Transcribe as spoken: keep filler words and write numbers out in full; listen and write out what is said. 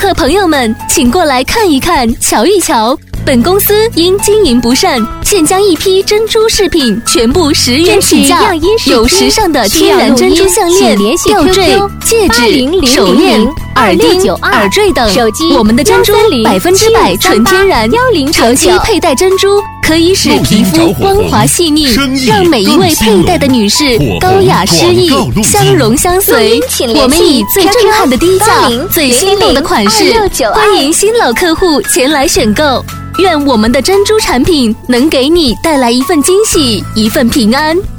客朋友们，请过来看一看，瞧一瞧。本公司因经营不善，现将一批珍珠饰品全部十元起价，有时尚的天然珍珠项链、吊坠、戒指、手链、耳钉、耳坠等。我们的珍珠百分之百纯天然，长期佩戴珍珠可以使皮肤光滑细腻，让每一位佩戴的女士高雅诗意，相容相随。我们以最震撼的低价、最心动的款式，欢迎新老客户前来选购。愿我们的珍珠产品能给你带来一份惊喜，一份平安。